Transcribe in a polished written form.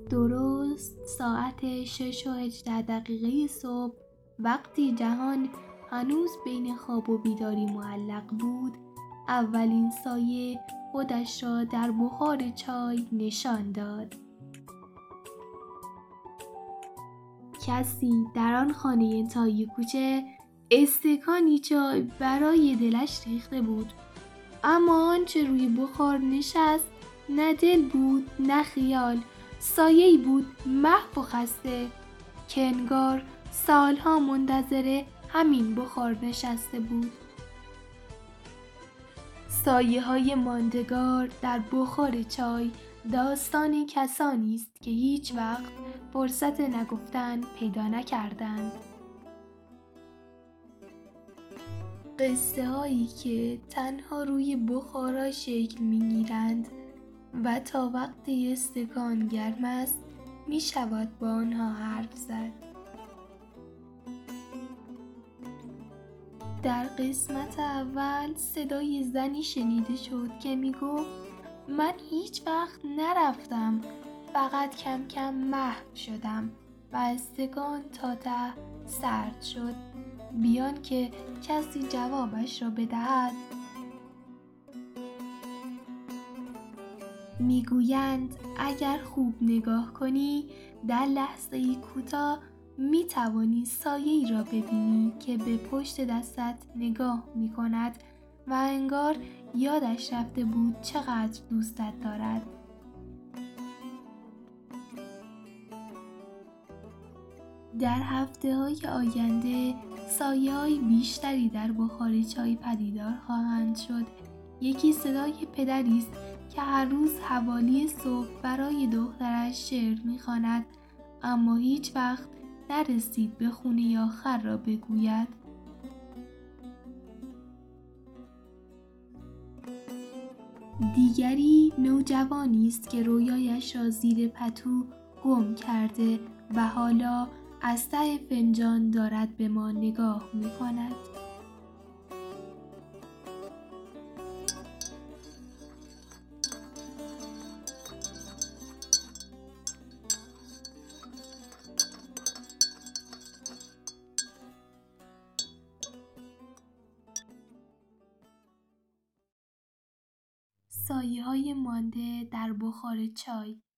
درست ساعت 6:18 صبح، وقتی جهان هنوز بین خواب و بیداری معلق بود، اولین سایه خودش را در بخار چای نشان داد. کسی در آن خانه انتهای کوچه استکانی چای برای دلش ریخته بود، اما آنچه روی بخار نشست نه دل بود نه خیال، سایه‌ای بود محو و خسته که انگار سالها منتظر همین بخار نشسته بود. سایه‌های ماندگار در بخار چای داستان کسانی است که هیچ وقت فرصت نگفتن پیدا نکردند. قصه هایی که تنها روی بخارا شکل می‌گیرند و تا وقتی استکان گرم است می شود با آنها حرف زد. در قسمت اول صدای زنی شنیده شد که می گفت من هیچ وقت نرفتم، فقط کم کم محو شدم و استکان تا ته سرد شد. بیان که کسی جوابش را بدهد، میگویند اگر خوب نگاه کنی در لحظه‌ای کوتاه میتوانی سایه‌ای را ببینی که به پشت دستت نگاه میکند و انگار یادش رفته بود چقدر دوستت دارد. در هفته‌های آینده سایه‌های بیشتری در بخار چای پدیدار خواهند شد. یکی صدای پدری است که هر روز حوالی صبح برای دخترش شعر می‌خواند، اما هیچ وقت نرسید به خونه آخر را بگوید. دیگری نوجوانی است که رویایش را زیر پتو گم کرده و حالا از ته فنجان دارد به ما نگاه می‌کند. سایه‌های مانده در بخار چای.